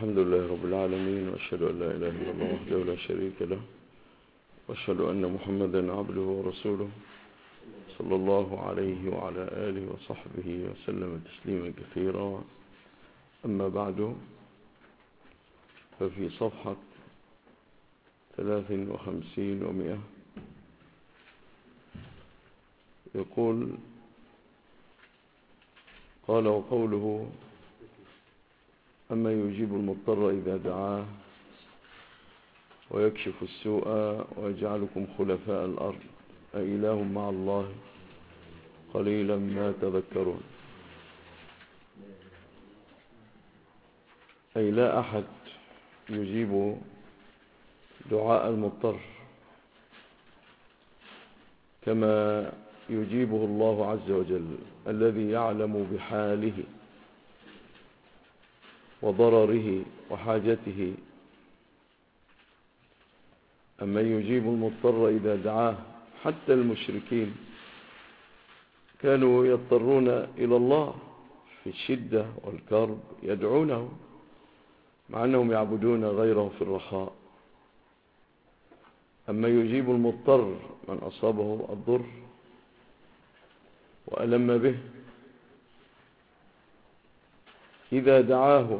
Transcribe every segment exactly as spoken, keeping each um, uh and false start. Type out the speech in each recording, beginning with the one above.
الحمد لله رب العالمين، وأشهد أن لا إله إلا الله وحده لا شريك له، وأشهد أن محمدا عبده ورسوله صلى الله عليه وعلى آله وصحبه وسلم تسليما كثيرا. أما بعد، ففي صفحة ثلاث وخمسين ومئة يقول: قال: وقوله: أما يجيب المضطر إذا دعاه ويكشف السوء ويجعلكم خلفاء الأرض أإله مع الله قليلا ما تذكرون. أي لا أحد يجيب دعاء المضطر كما يجيبه الله عز وجل، الذي يعلم بحاله وضرره وحاجته. أما يجيب المضطر إذا دعاه، حتى المشركين كانوا يضطرون إلى الله في الشدة والكرب، يدعونه مع أنهم يعبدون غيره في الرخاء. أما يجيب المضطر من أصابه الضر وألم به إذا دعاه،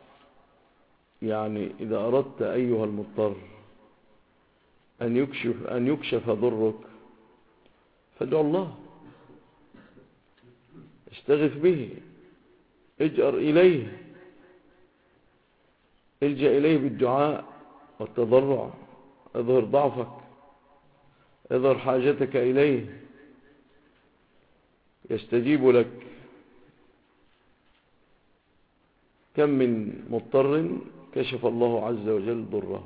يعني إذا أردت أيها المضطر أن يكشف, أن يكشف ضرك، فادع الله، استغث به، اجأر إليه، الجأ إليه بالدعاء والتضرع، اظهر ضعفك، اظهر حاجتك إليه، يستجيب لك. كم من مضطر كشف الله عز وجل ضره.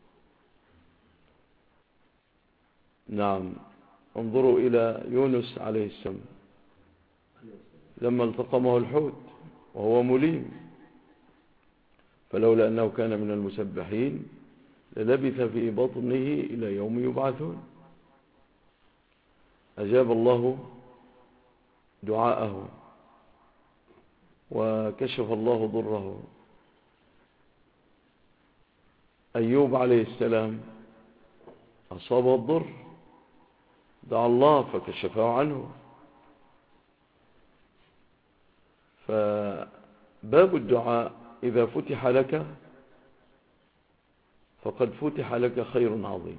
نعم، انظروا إلى يونس عليه السلام لما التقمه الحوت وهو مليم، فلولا أنه كان من المسبحين للبث في بطنه إلى يوم يبعثون. أجاب الله دعاءه وكشف الله ضره. أيوب عليه السلام أصابه الضر، دعا الله فكشفه عنه. فباب الدعاء إذا فتح لك فقد فتح لك خير عظيم.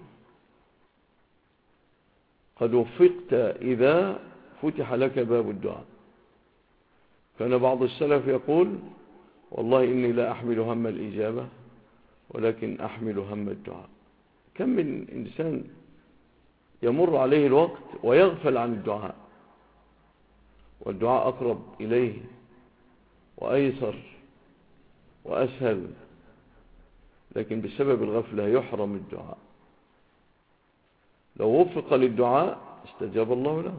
قد وفقت إذا فتح لك باب الدعاء. كان بعض السلف يقول: والله إني لا أحمل هم الإجابة ولكن أحمل هم الدعاء. كم من إنسان يمر عليه الوقت ويغفل عن الدعاء، والدعاء أقرب إليه وأيسر وأسهل، لكن بسبب الغفلة يحرم الدعاء. لو وفق للدعاء استجاب الله له.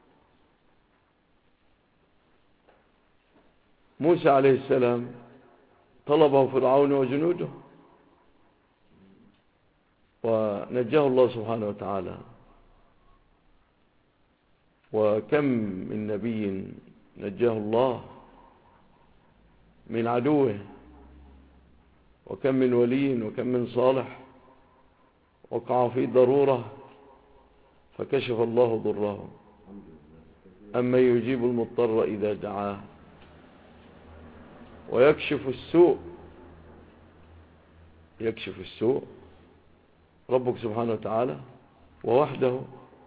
موسى عليه السلام طلبه فرعون وجنوده ونجاه الله سبحانه وتعالى. وكم من نبي نجاه الله من عدوه، وكم من ولي وكم من صالح وقع في ضرورة فكشف الله ضره. أما يجيب المضطر إذا دعاه ويكشف السوء، يكشف السوء ربك سبحانه وتعالى ووحده.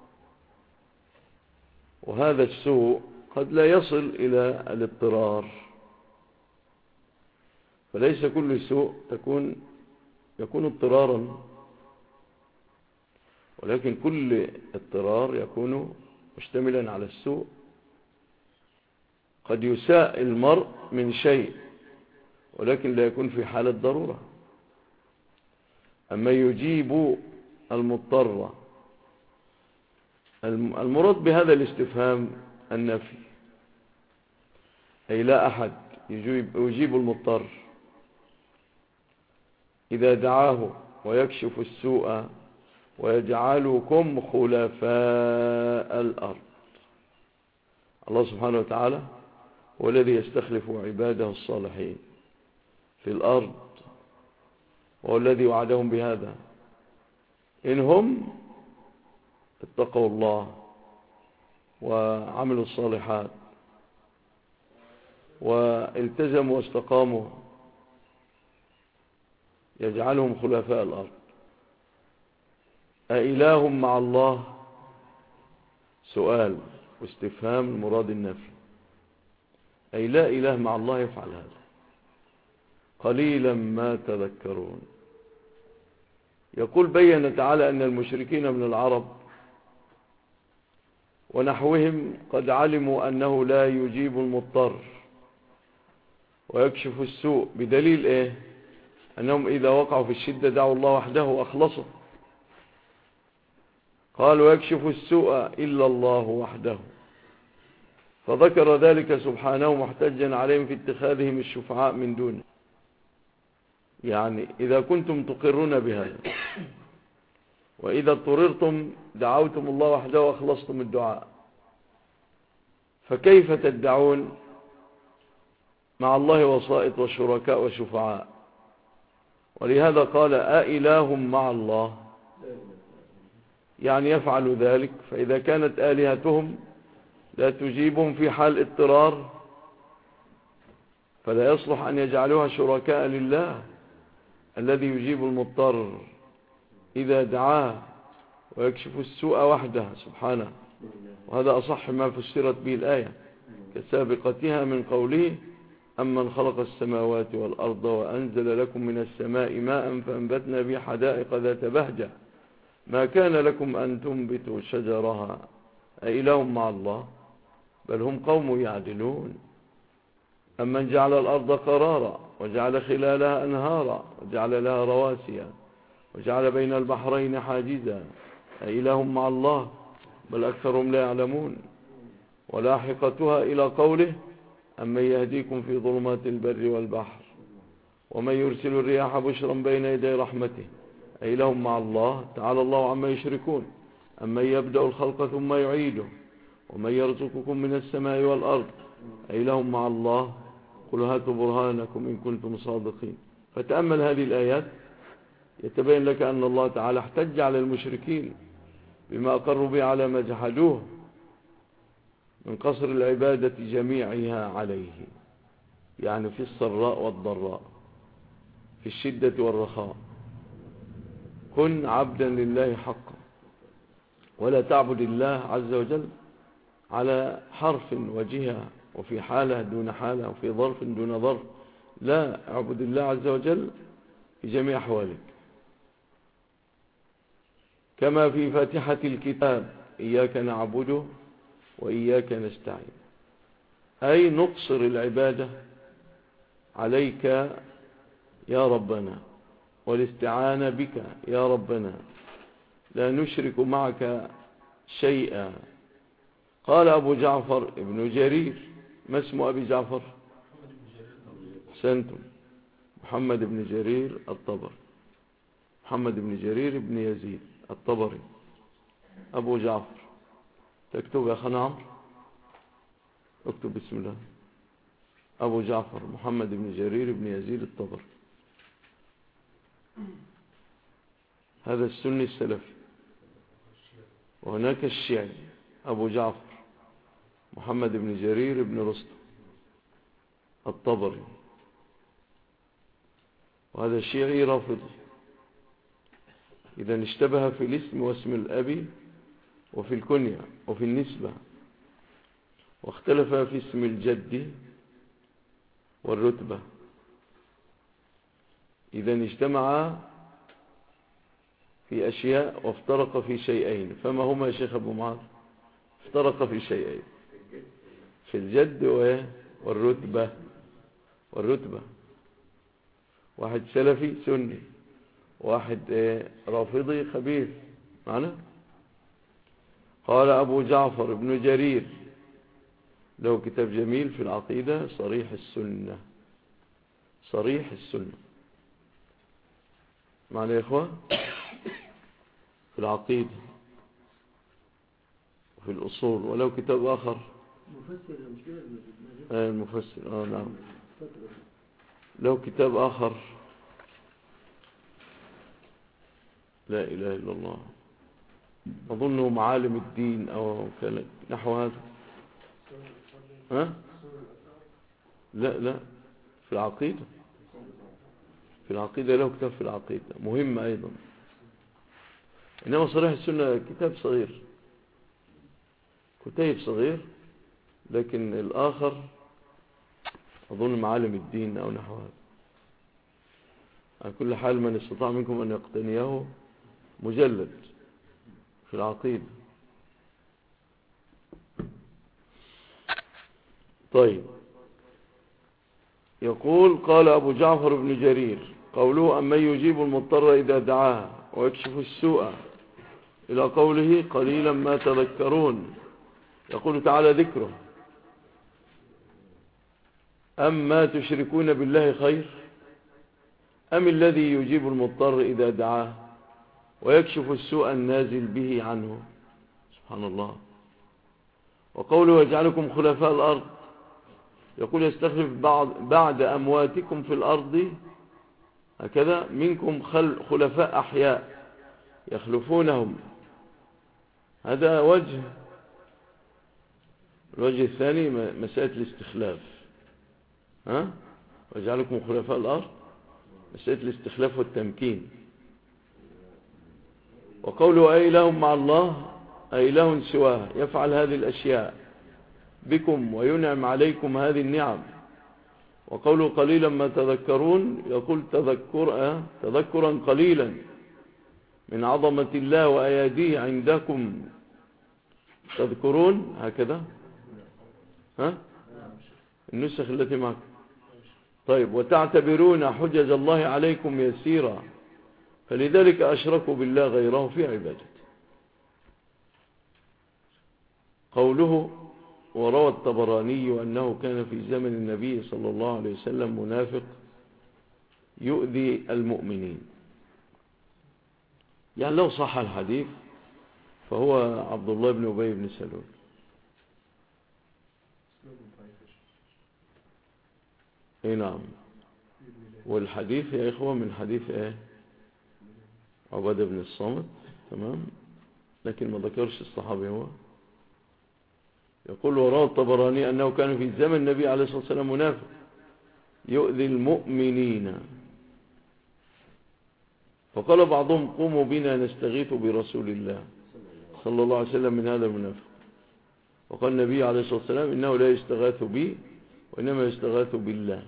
وهذا السوء قد لا يصل إلى الاضطرار، فليس كل سوء تكون يكون اضطرارا، ولكن كل اضطرار يكون مشتملا على السوء. قد يساء المرء من شيء ولكن لا يكون في حالة ضرورة. أما يجيب المضطر، المراد بهذا الاستفهام النفي، أي لا أحد يجيب, يجيب المضطر إذا دعاه ويكشف السوء ويجعلكم خلفاء الأرض. الله سبحانه وتعالى هو الذي يستخلف عباده الصالحين في الأرض وهو الذي وعدهم بهذا إنهم اتقوا الله وعملوا الصالحات والتزموا واستقاموا يجعلهم خلفاء الأرض. أإله مع الله؟ سؤال واستفهام مراد النفي، أي لا إله مع الله يفعل هذا. قليلا ما تذكرون. يقول بين تعالى أن المشركين من العرب ونحوهم قد علموا أنه لا يجيب المضطر ويكشف السوء، بدليل إيه؟ أنهم إذا وقعوا في الشدة دعوا الله وحده وأخلصوا. قالوا يكشف السوء إلا الله وحده، فذكر ذلك سبحانه محتجا عليهم في اتخاذهم الشفعاء من دونه. يعني إذا كنتم تقرون بهذا وإذا اضطررتم دعوتم الله وحده وأخلصتم الدعاء، فكيف تدعون مع الله وسائط وشركاء وشفعاء؟ ولهذا قال أإله مع الله، يعني يفعل ذلك. فإذا كانت آلهتهم لا تجيبهم في حال اضطرار فلا يصلح أن يجعلوها شركاء لله الذي يجيب المضطر إذا دعاه ويكشف السوء وحده سبحانه. وهذا أصح ما فسرت به الآية كسابقتها من قوله أمن خلق السماوات والأرض وأنزل لكم من السماء ماء فأنبتنا به حدائق ذات بهجة ما كان لكم أن تنبتوا شجرها أإله مع الله بل هم قوم يعدلون. أمن جعل الأرض قرارا وجعل خلالها أنهارا وجعل لها رواسي وجعل بين البحرين حاجزا أإله مع الله بل أكثرهم لا يعلمون. ولاحقتها إلى قوله أمن يهديكم في ظلمات البر والبحر ومن يرسل الرياح بشرا بين يدي رحمته أإله مع الله تعالى الله عما يشركون. أمن يبدأ الخلق ثم يعيده ومن يرزقكم من السماء والأرض أإله مع الله قل هاتوا برهانكم إن كنتم صادقين. فتأمل هذه الآيات يتبين لك أن الله تعالى احتج على المشركين بما أقروا به على ما جحدوه من قصر العبادة جميعها عليه، يعني في السراء والضراء في الشدة والرخاء. كن عبدا لله حقا ولا تعبد الله عز وجل على حرف وجهة وفي حالة دون حالة وفي ظرف دون ظرف. لا، اعبد الله عز وجل في جميع أحوالك، كما في فاتحة الكتاب إياك نعبده وإياك نستعين، أي نقصر العبادة عليك يا ربنا والاستعانة بك يا ربنا، لا نشرك معك شيئا. قال أبو جعفر ابن جرير، ما اسم أبي جعفر؟ أحسنتم، محمد بن جرير الطبري، محمد بن جرير بن يزيد الطبري أبو جعفر. تكتب يا أخي عمرو، اكتب بسم الله. أبو جعفر محمد بن جرير بن يزيد الطبري، هذا السني السلفي. وهناك الشيعي أبو جعفر محمد بن جرير بن رستم الطبري، وهذا الشيعي رافضي. إذا اشتبه في الاسم واسم الأبي وفي الكنية وفي النسبة، واختلف في اسم الجد والرتبة. إذا اجتمع في أشياء وافترق في شيئين، فما هما يا شيخ أبو معاذ؟ افترق في شيئين، في الجد والرتبة. والرتبة واحد سلفي سني، واحد رافضي خبيث معنا. قال أبو جعفر ابن جرير له كتاب جميل في العقيدة، صريح السنة، صريح السنة معنا يا إخوة، في العقيدة وفي الأصول. ولو كتاب آخر آه المفسر آه نعم له كتاب آخر لا إله إلا الله، أظنه معالم الدين أو نحو هذا. ها؟ لا لا، في العقيدة، في العقيدة له كتاب في العقيدة مهم أيضا. إنما صريح السنة كتاب صغير، كتاب صغير، لكن الآخر أظن معالم الدين أو نحو هذا. على كل حال من استطاع منكم أن يقتنيه مجلد في العقيدة. طيب، يقول قال أبو جعفر بن جرير قوله أمن يجيب المضطر إذا دعاه ويكشف السوء إلى قوله قليلا ما تذكرون، يقول تعالى ذكره أما تشركون بالله خير أم الذي يجيب المضطر إذا دعاه ويكشف السوء النازل به عنه. سبحان الله. وقوله يجعلكم خلفاء الأرض، يقول يستخلف بعض بعد أمواتكم في الأرض هكذا منكم خلفاء أحياء يخلفونهم. هذا وجه. الوجه الثاني مسألة الاستخلاف، ها؟ ويجعلكم خلفاء الأرض، مسألة الاستخلاف والتمكين. وقوله أي لهم مع الله أي لهم سواه يفعل هذه الأشياء بكم وينعم عليكم هذه النعم. وقوله قليلا ما تذكرون، يقول تذكر تذكرا قليلا من عظمة الله وأياديه عندكم تذكرون هكذا، ها؟ النسخ التي معك. طيب، وتعتبرون حجج الله عليكم يسيرا فلذلك أشركوا بالله غيره في عبادته. قوله وروى الطبراني أنه كان في زمن النبي صلى الله عليه وسلم منافق يؤذي المؤمنين، يعني لو صح الحديث فهو عبد الله بن أبي بن سلول. اي نعم. والحديث يا إخوة من حديث ايه عبادة بن الصامت، تمام، لكن ما ذكرش الصحابي هو. يقول وروى الطبراني أنه كان في زمن النبي عليه الصلاة والسلام منافق يؤذي المؤمنين، فقال بعضهم قوموا بنا نستغيث برسول الله صلى الله عليه وسلم من هذا المنافق. وقال النبي عليه الصلاة والسلام إنه لا يستغاث بي وإنما يستغاث بالله.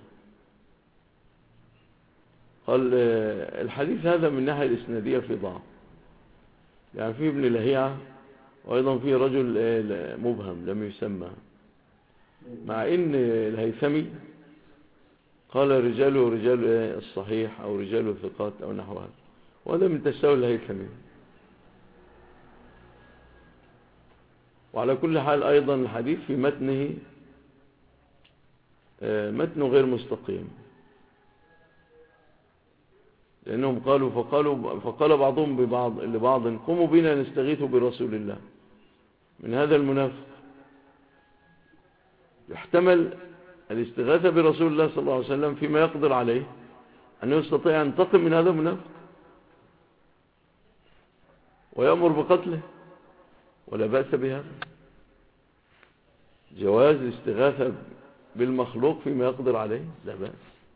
قال الحديث هذا من ناحية الإسنادية في ضعف، يعني فيه ابن لهيعة، وأيضا فيه رجل مبهم لم يسمى، مع إن الهيثمي قال رجاله رجال الصحيح أو رجال الثقات أو نحو هذا، وهذا من تساؤل الهيثمي. وعلى كل حال أيضا الحديث في متنه متنه غير مستقيم، لأنهم قالوا فقالوا فقال بعضهم ببعض لبعض قوموا بنا نستغيث برسول الله من هذا المنافق. يحتمل الاستغاثة برسول الله صلى الله عليه وسلم فيما يقدر عليه أنه يستطيع أن ينتقم من هذا المنافق ويأمر بقتله، ولا بأس بهذا. جواز الاستغاثة بالمخلوق فيما يقدر عليه لا بأس،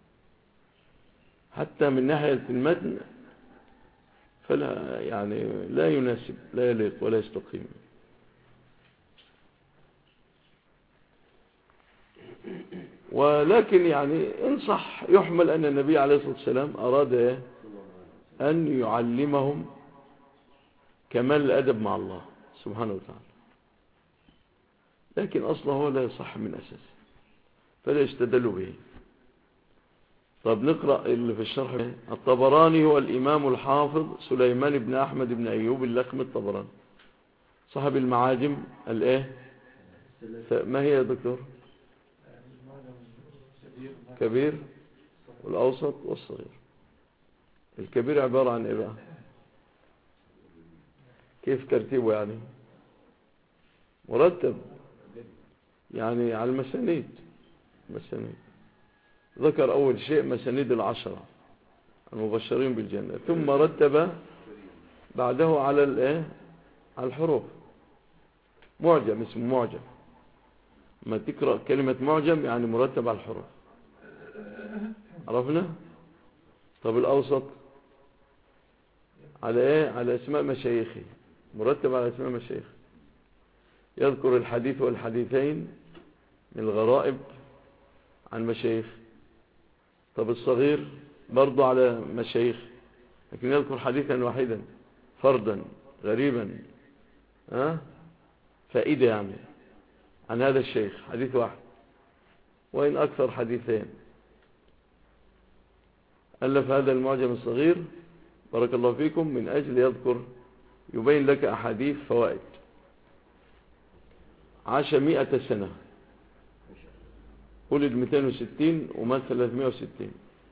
حتى من ناحية المتن فلا يعني لا يناسب لا يليق ولا يستقيم. ولكن يعني إن صح يحمل أن النبي عليه الصلاة والسلام أراد أن يعلمهم كمال الأدب مع الله سبحانه وتعالى، لكن أصله هو لا يصح من أساسه فلا يستدل به. طب نقرأ اللي في الشرح. الطبراني هو الإمام الحافظ سليمان بن أحمد بن أيوب اللخمي الطبراني صاحب المعاجم الإيه ما هي يا دكتور؟ كبير والأوسط والصغير. الكبير عبارة عن إيه بقى؟ كيف ترتيبه؟ يعني مرتب، يعني على المسانيد. مسانيد ذكر أول شيء مسانيد العشرة المبشرين بالجنة، ثم رتب بعده على الايه على الحروف، معجم اسمه معجم. ما تقرأ كلمة معجم يعني مرتب على الحروف، عرفنا؟ طب الأوسط على ايه؟ على اسماء مشايخه، مرتب على اسماء مشايخ، يذكر الحديث والحديثين من الغرائب عن مشايخ. طب الصغير برضو على مشايخ، لكن يذكر حديثا واحدا فردا غريبا، ها فائدة يعني عن هذا الشيخ، حديث واحد وإن أكثر حديثين. ألف هذا المعجم الصغير بارك الله فيكم من أجل يذكر يبين لك أحاديث فوائد. عاش مئة سنة، ولد مئتين وستين ومات ثلاثمائة وستين،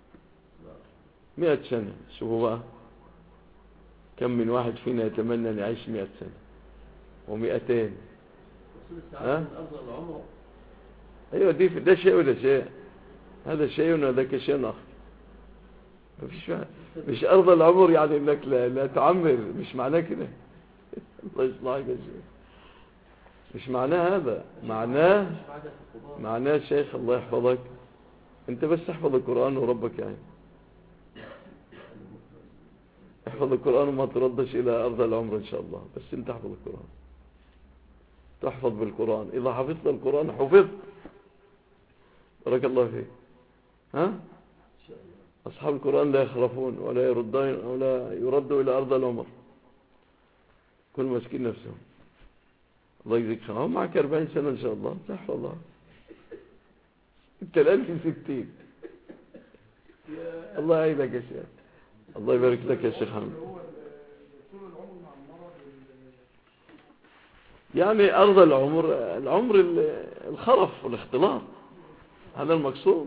مئة سنة. شوفوا بقى كم من واحد فينا يتمنى أن يعيش مئة سنة ومئتين. ها؟ أيوة دي ده شيء وده شيء، هذا شيء وذاك شيء آخر. مفيش مش أرض العمر يعني إنك لا, لا تعمر، مش معناه كده. الله يصلحك يا شيخ، مش معناه هذا، معناه معناه شيخ الله يحفظك، انت بس احفظ القرآن وربك يعني، احفظ القرآن وما تردش الى ارض العمر ان شاء الله، بس انت احفظ القرآن، تحفظ بالقرآن. اذا حفظت القرآن حفظت، بارك الله فيك. ها اصحاب القرآن لا يخرفون ولا يردون ولا يردوا الى ارض العمر، كل مسكين نفسهم. الله يجزيك خير، هم معك أربعين سنة ان شاء الله تحفظ الله. انت الان في ستين، الله يعينك يا شيخ، الله يبارك لك يا شيخ حمد. يعني أرض العمر، العمر الخرف والاختلاط، هذا المقصود.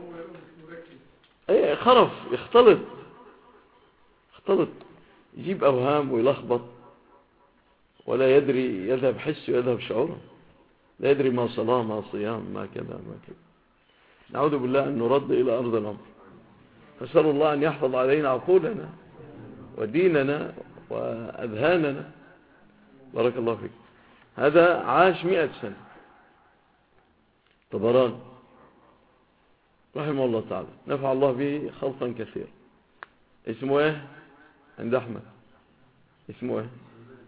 ايه خرف، يختلط يختلط يجيب أوهام ويلخبط، ولا يدري، يذهب حسه ويذهب شعوره، لا يدري ما صلاة ما صيام ما كذا ما كذا. نعوذ بالله أن نرد إلى أرض العمر. فسأل الله أن يحفظ علينا عقولنا وديننا وأذهاننا، بارك الله فيك. هذا عاش مئة سنة. طبراني رحمه الله تعالى، نفع الله به خلقا كثير. اسمه ايه عند أحمد؟ اسمه ايه؟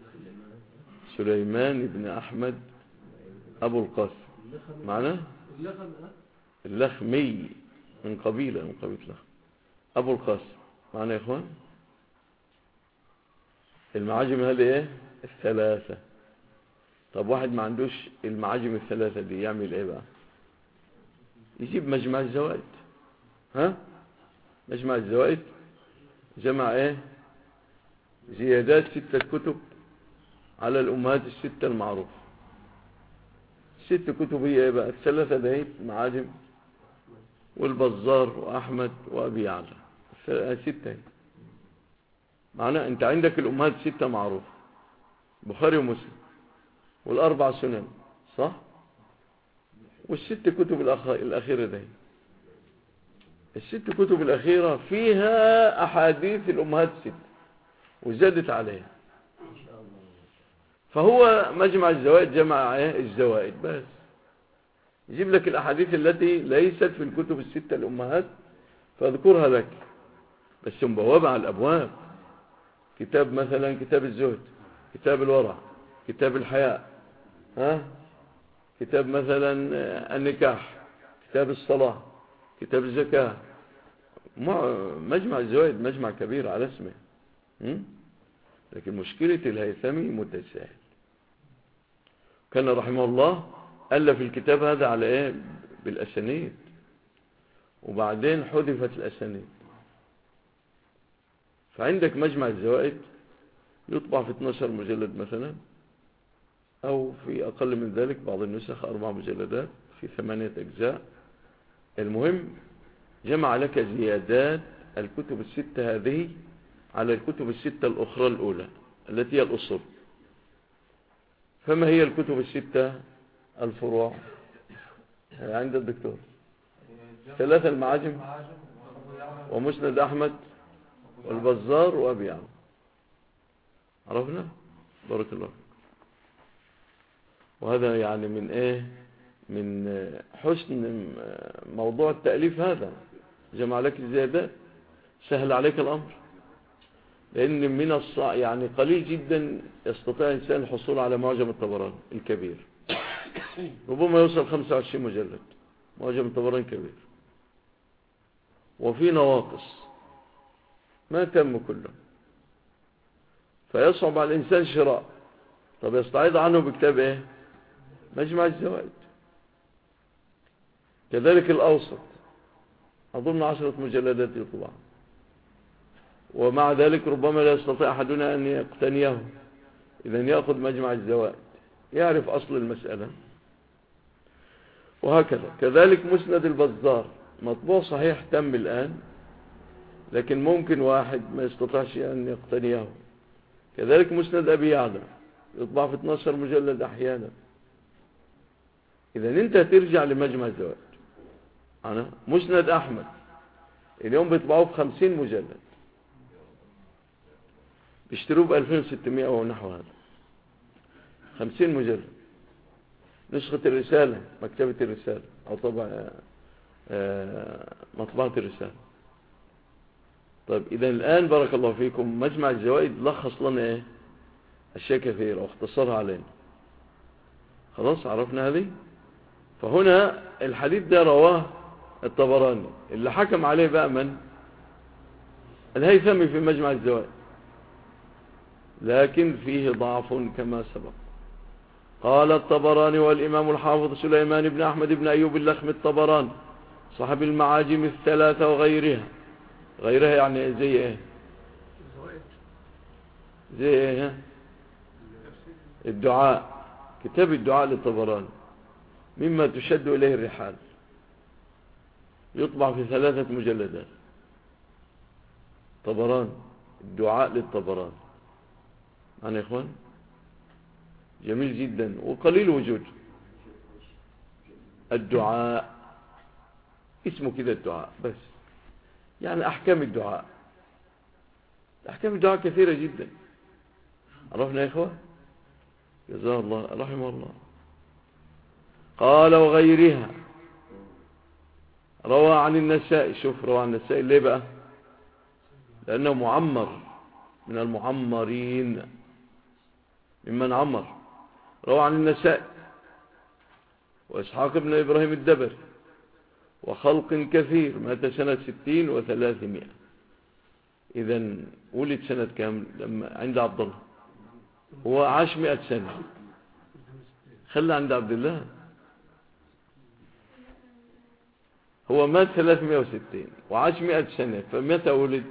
سليمان بن أحمد أبو القاسم، معناه اللخمي، من قبيلة من قبيلة لخم. أبو القاسم معناه يا إخوان المعاجم هذه ايه؟ الثلاثة. طب واحد ما عندوش المعاجم الثلاثة دي يعمل ايه بقى؟ يجيب مجمع الزوائد. ها مجمع الزوائد جمع ايه؟ زيادات ستة كتب على الأمهات الستة المعروفة. ست كتب هي ايه بقى؟ الثلاثة دهيت معاجم، والبزار وأحمد وأبي يعلى، ستة. معناه انت عندك الأمهات ستة معروفة، بخاري ومسلم والأربع سنن، صح؟ والست كتب الأخيرة دي، الست كتب الأخيرة فيها أحاديث الأمهات ست وزادت عليها. فهو مجمع الزوائد جمع الزوائد بس، يجيب لك الأحاديث التي ليست في الكتب الستة الأمهات فاذكرها لك، بس مبوابة على الأبواب. كتاب مثلا كتاب الزهد، كتاب الورع، كتاب الحياء، ها كتاب مثلا النكاح، كتاب الصلاة، كتاب الزكاة. مجمع الزوائد مجمع كبير على اسمه. لكن مشكلة الهيثمي متساهل. كان رحمه الله ألف الكتاب هذا على ايه؟ بالأسانيد، وبعدين حذفت الأسانيد. فعندك مجمع الزوائد يطبع في اثناشر مجلد مثلا، أو في أقل من ذلك بعض النسخ أربع مجلدات في ثمانية أجزاء. المهم جمع لك زيادات الكتب الستة هذه على الكتب الستة الأخرى الأولى التي هي الأصول. فما هي الكتب الستة الفروع عند الدكتور؟ ثلاثة المعاجم ومسند أحمد والبزار وأبي يعلى. عرفنا؟ بارك الله فيك. وهذا يعني من ايه من حسن موضوع التأليف، هذا جمع لك الزيادات، سهل عليك الأمر، لأن من الصع... يعني قليل جدا يستطيع الإنسان الحصول على معجم الطبراني الكبير، ربما يوصل خمسة وعشرين مجلد. معجم الطبراني كبير وفي نواقص ما تم كله، فيصعب على الإنسان شراء. طب يستعيض عنه بكتاب ايه؟ مجمع الزوائد. كذلك الأوسط أظن عشرة مجلدات يطبع، ومع ذلك ربما لا يستطيع أحدنا أن يقتنيه. إذن يأخذ مجمع الزوائد، يعرف أصل المسألة، وهكذا. كذلك مسند البزار مطبوع صحيح تم الآن، لكن ممكن واحد ما يستطيعش أن يقتنيه. كذلك مسند أبي يعلى يطبع في اثني عشر مجلد أحيانا. إذن أنت ترجع لمجمع الزوائد. أنا مسند أحمد اليوم بيطبعوه في خمسين مجلد، بيشتروه بألفين وستمائة ونحو هذا، خمسين مجلد. نسخة الرسالة، مكتبة الرسالة أو طبع مطبعة الرسالة. طيب إذا الآن بارك الله فيكم مجمع الزوائد لخص لنا إيه؟ أشياء كثيرة واختصرها علينا. خلاص عرفنا هذه. فهنا الحديث ده رواه الطبراني، اللي حكم عليه بقى من؟ الهيثمي في مجمع الزوائد، لكن فيه ضعف كما سبق. قال الطبراني والإمام الحافظ سليمان بن أحمد بن أيوب اللخمي الطبراني صاحب المعاجم الثلاثة وغيرها. غيرها يعني زي ايه؟ زي ايه؟ الدعاء، كتاب الدعاء للطبراني مما تشد إليه الرحال، يطبع في ثلاثة مجلدات. طبراني، الدعاء للطبراني. معنا يا إخوان؟ جميل جدا وقليل وجود. الدعاء اسمه كده الدعاء بس، يعني أحكام الدعاء. أحكام الدعاء كثيرة جدا. عرفنا يا إخوان؟ جزاه الله رحمه الله. قال وغيرها روى عن النسائي. شوف روى عن النسائي ليه بقى؟ لأنه معمر من المعمرين، ممن عمر. روى عن النسائي وإسحاق بن إبراهيم الدبري وخلق كثير، مات سنة ستين وثلاثمائة. إذن ولد سنة كام لما عند عبد الله؟ هو عاش مئة سنة. خلى عند عبد الله، هو مات ثلاثمائة وستين وعاش مئة سنة، فمتى ولد؟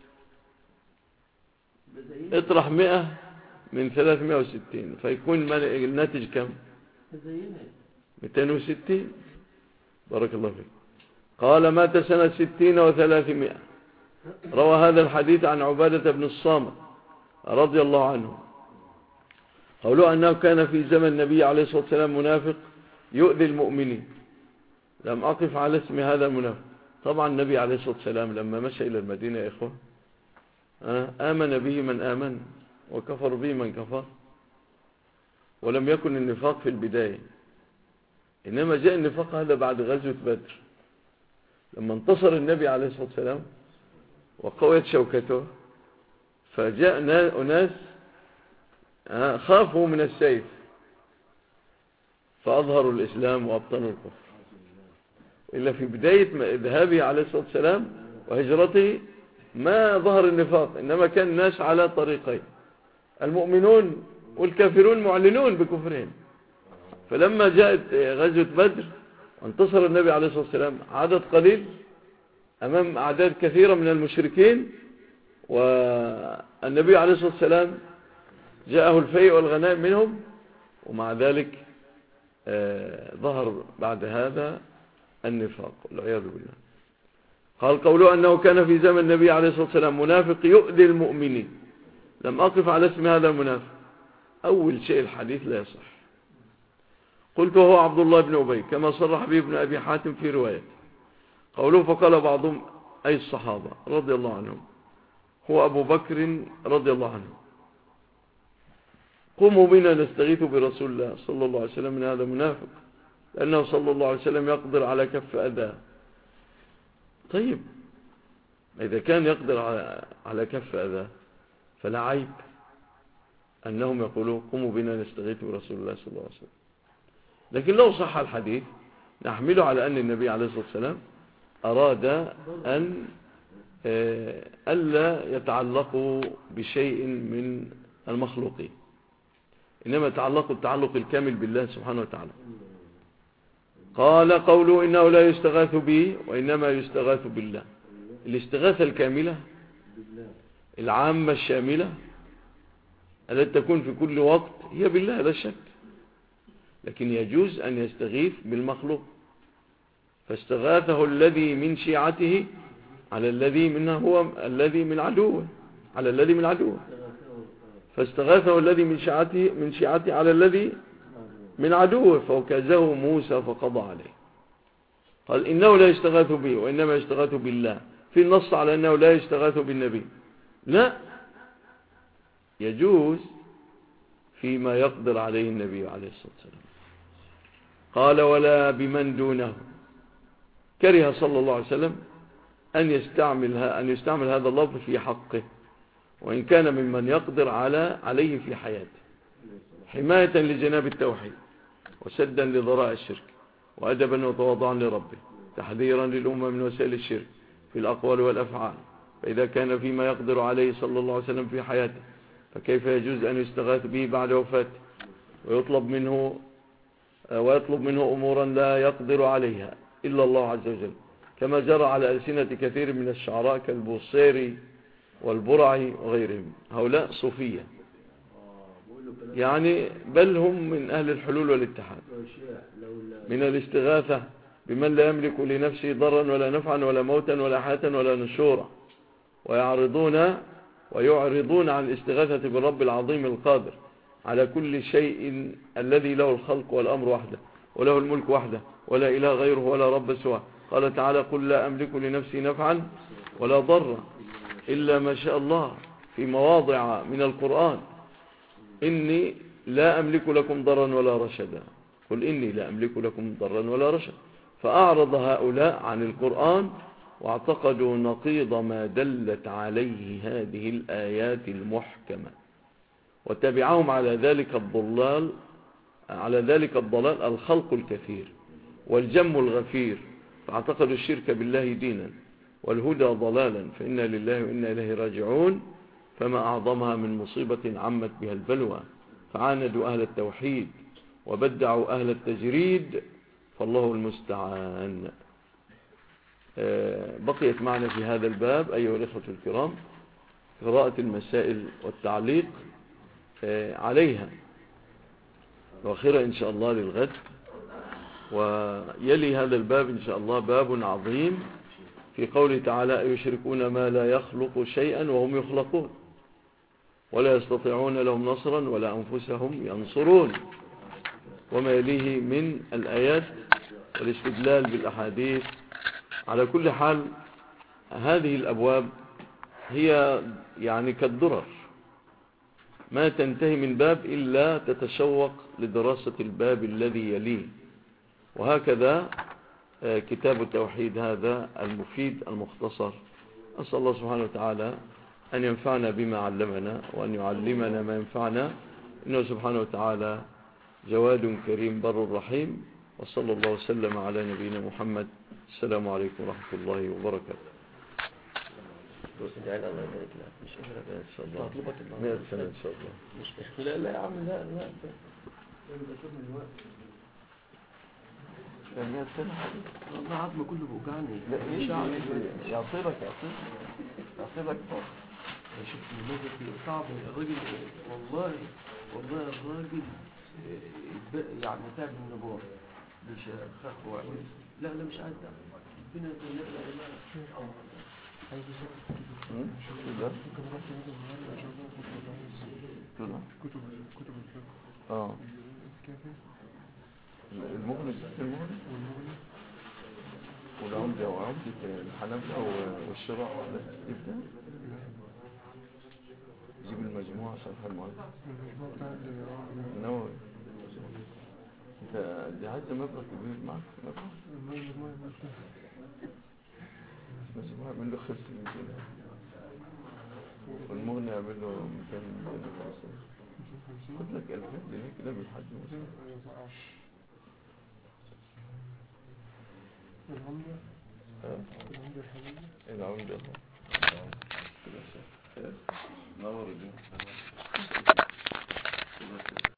اطرح مئة من ثلاثمائة وستين فيكون الناتج كم؟ مئتين وستين. بارك الله فيك. قال مات سنة ستين وثلاثمائة. روى هذا الحديث عن عبادة بن الصامت رضي الله عنه، قالوا أنه كان في زمن النبي عليه الصلاة والسلام منافق يؤذي المؤمنين. لم أقف على اسم هذا المنافق. طبعا النبي عليه الصلاة والسلام لما مشى إلى المدينة يا إخوة آمن به من آمن وكفر به من كفر، ولم يكن النفاق في البداية، إنما جاء النفاق هذا بعد غزوة بدر، لما انتصر النبي عليه الصلاة والسلام وقويت شوكته، فجاء أناس خافوا من السيف فأظهروا الإسلام وأبطنوا الكفر. إلا في بداية ذهابه عليه الصلاة والسلام وهجرته ما ظهر النفاق، إنما كان الناس على طريقين، المؤمنون والكافرون معلنون بكفرهم. فلما جاءت غزوة بدر وانتصر النبي عليه الصلاة والسلام عدد قليل أمام أعداد كثيرة من المشركين، والنبي عليه الصلاة والسلام جاءه الفيء والغنائم منهم، ومع ذلك آه ظهر بعد هذا النفاق والعياذ بالله. قال قوله أنه كان في زمن النبي عليه الصلاة والسلام منافق يؤذي المؤمنين. لم أقف على اسم هذا المنافق. أول شيء الحديث لا يصح. قلت هو عبد الله بن أبي كما صرح به ابن أبي حاتم في رواية. قوله فقال بعضهم أي الصحابة رضي الله عنهم هو أبو بكر رضي الله عنه. قوموا بنا نستغيث برسول الله صلى الله عليه وسلم، من هذا منافق، لأنه صلى الله عليه وسلم يقدر على كف أذاه. طيب إذا كان يقدر على كف أذاه فلا عيب أنهم يقولوا قوموا بنا نستغيث برسول الله صلى الله عليه وسلم. لكن لو صح الحديث نحمله على أن النبي عليه الصلاة والسلام أراد أن ألا يتعلقوا بشيء من المخلوقين، إنما يتعلقوا التعلق الكامل بالله سبحانه وتعالى. قال قوله إنه لا يستغاث به وإنما يستغاث بالله. الاستغاثة الكاملة العامة الشاملة التي تكون في كل وقت هي بالله لا شك، لكن يجوز أن يستغيث بالمخلوق. فاستغاثه الذي من شيعته على الذي من هو الذي من عدوه على الذي من عدوه فاستغاثه الذي من شيعته من شيعته على الذي من عدوه فوكزه موسى فقضى عليه. قال إنه لا يستغاث به وإنما يستغاث بالله. في النص على أنه لا يستغاث بالنبي، لا، يجوز فيما يقدر عليه النبي عليه الصلاة والسلام. قال ولا بمن دونه. كره صلى الله عليه وسلم أن يستعمل أن يستعمل هذا اللفظ في حقه، وإن كان ممن يقدر على عليه في حياته، حماية لجناب التوحيد وسدا لذرائع الشرك وأدبا وتواضعا لربه، تحذيرا للأمة من وسائل الشرك في الأقوال والأفعال. فإذا كان فيما يقدر عليه صلى الله عليه وسلم في حياته فكيف يجوز أن يستغاث به بعد وفاته ويطلب منه ويطلب منه أمورا لا يقدر عليها إلا الله عز وجل، كما جرى على ألسنة كثير من الشعراء كالبوصيري والبرعي وغيرهم. هؤلاء صوفية يعني، بل هم من أهل الحلول والاتحاد، من الاستغاثة بمن لا يملك لنفسه ضرا ولا نفعا ولا موتا ولا حياة ولا نشورا، ويعرضون ويعرضون عن الاستغاثة بالرب العظيم القادر على كل شيء الذي له الخلق والأمر وحده وله الملك وحده ولا إله غيره ولا رب سواه. قال تعالى قل لا أملك لنفسي نفعا ولا ضرا إلا ما شاء الله في مواضع من القرآن، إني لا أملك لكم ضرا ولا رشدا، قل إني لا أملك لكم ضرا ولا رشدا. فأعرض هؤلاء عن القرآن واعتقدوا نقيض ما دلت عليه هذه الآيات المحكمة، وتبعهم على ذلك الضلال على ذلك الضلال الخلق الكثير والجم الغفير، فاعتقدوا الشرك بالله دينا والهدى ضلالا، فإنا لله وإنا إليه راجعون. فما أعظمها من مصيبة عمت بها البلوى، فعاندوا أهل التوحيد وبدعوا أهل التجريد، فالله المستعان. بقيت معنا في هذا الباب أيها الإخوة الكرام قراءة المسائل والتعليق عليها، وآخرها إن شاء الله للغد. ويلي هذا الباب إن شاء الله باب عظيم في قوله تعالى يشركون ما لا يخلق شيئا وهم يخلقون ولا يستطيعون لهم نصرا ولا أنفسهم ينصرون، وما يليه من الآيات والاستدلال بالأحاديث. على كل حال هذه الأبواب هي يعني كالدرر، ما تنتهي من باب إلا تتشوق لدراسة الباب الذي يليه. وهكذا كتاب التوحيد هذا المفيد المختصر، أسأل الله سبحانه وتعالى أن ينفعنا بما علمنا وأن يعلمنا ما ينفعنا، إنه سبحانه وتعالى جواد كريم بر رحيم. وصلى الله وسلم على نبينا محمد. السلام عليكم ورحمة الله وبركاته. الله يبارك لك. مش إن شاء الله مطلوبك الله. مئة سنة إن شاء الله. لا لا يا عم لا لا مئة سنة والله عظمي كله بوجعني. لا إيش يعطيلك يعطيلك يعطيلك طاقة. شوف الموقف صعب الراجل والله والله الراجل يعني تعب من النبار مش خاف وعمل. لا لا مش عايز ربنا يتنبأ لا كتب كتب اه المغني المغني والعمدة وعمدة الحنفية والشراء يبدأ يجيب المجموعة المجموعة شرح المؤلف النووي. انت دي عايزة مبلغ كبير معك مبلغ مجموعة يعمل له خمسين جنيه والمغني يعمل له مئتين وخمسين. خد لك ألفين جنيه كده من حد مثلا. العمدة العمدة الحبيبي العمدة نور الدين.